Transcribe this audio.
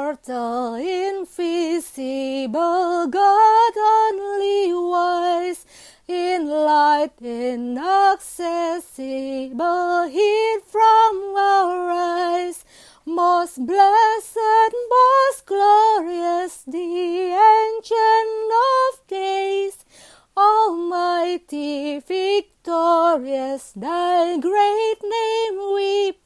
immortal, invisible, God only wise, in light inaccessible, hid from our eyes. Most blessed, most glorious, the Ancient of Days, Almighty, victorious, thy great name we